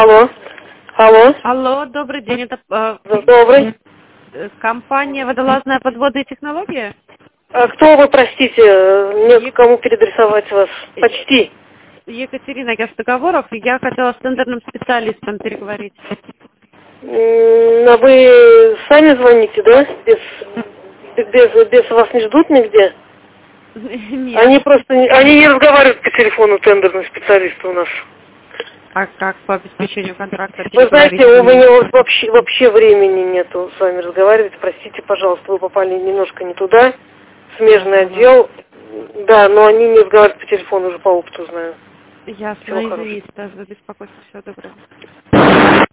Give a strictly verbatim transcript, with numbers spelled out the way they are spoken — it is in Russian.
Алло. Алло. Алло, добрый день. Это э, Добрый. э, компания «Водолазная подводная технология». А кто вы, простите? Мне к кому переадресовать вас? Почти. Екатерина Герстоговоров. Я хотела с тендерным специалистом переговорить. М, А вы сами звоните, да? Без, без, без вас не ждут нигде? Нет. Они просто не, они не разговаривают по телефону, тендерные специалисты у нас. А как по обеспечению контракта Вы знаете, переговорить? у меня вот вообще, вообще времени нету с вами разговаривать. Простите, пожалуйста, вы попали немножко не туда. Смежный Ага. отдел. Да, но они не разговаривают по телефону, уже по опыту знаю. Ясно, Всего хорошего. извините за беспокойство. Всего доброго.